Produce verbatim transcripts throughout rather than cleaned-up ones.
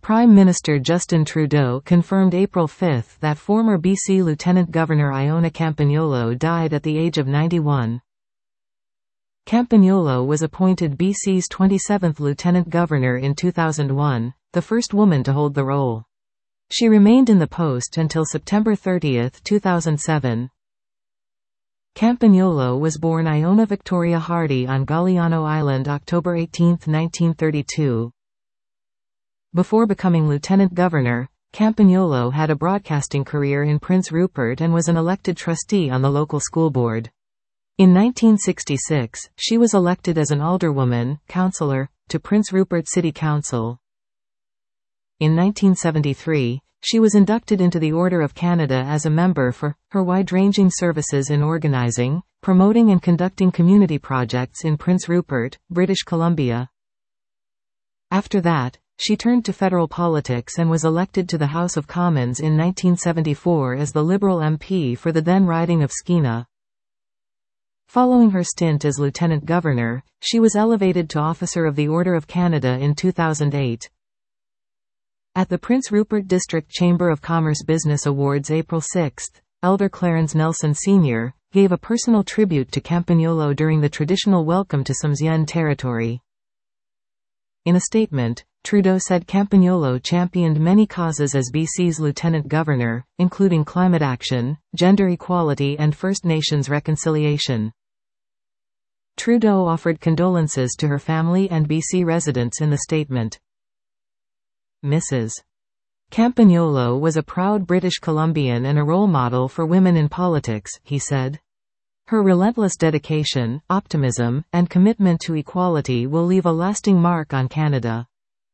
Prime Minister Justin Trudeau confirmed April fifth that former B C Lieutenant Governor Iona Campagnolo died at the age of ninety-one. Campagnolo was appointed B C's twenty-seventh Lieutenant Governor in two thousand one, the first woman to hold the role. She remained in the post until September thirtieth, two thousand seven. Campagnolo was born Iona Victoria Hardy on Galliano Island October eighteenth, nineteen thirty-two. Before becoming lieutenant governor, Campagnolo had a broadcasting career in Prince Rupert and was an elected trustee on the local school board. In nineteen sixty-six, she was elected as an alderwoman, councillor, to Prince Rupert City Council. In nineteen seventy-three, she was inducted into the Order of Canada as a member for her wide-ranging services in organizing, promoting and conducting community projects in Prince Rupert, British Columbia. After that, she turned to federal politics and was elected to the House of Commons in nineteen seventy-four as the Liberal M P for the then riding of Skeena. Following her stint as Lieutenant Governor, she was elevated to Officer of the Order of Canada in two thousand eight. At the Prince Rupert District Chamber of Commerce Business Awards April sixth, Elder Clarence Nelson Senior gave a personal tribute to Campagnolo during the traditional welcome to Tsimshian territory. In a statement, Trudeau said Campagnolo championed many causes as B C's Lieutenant Governor, including climate action, gender equality and First Nations reconciliation. Trudeau offered condolences to her family and B C residents in the statement. Missus Campagnolo was a proud British Columbian and a role model for women in politics, he said. Her relentless dedication, optimism, and commitment to equality will leave a lasting mark on Canada.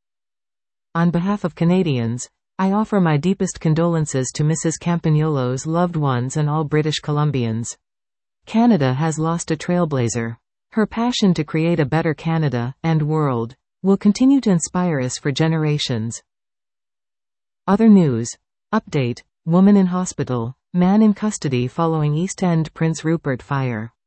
On behalf of Canadians, I offer my deepest condolences to Missus Campagnolo's loved ones and all British Columbians. Canada has lost a trailblazer. Her passion to create a better Canada, and world, will continue to inspire us for generations. Other news. Update. Woman in hospital. Man in custody following East End Prince Rupert fire.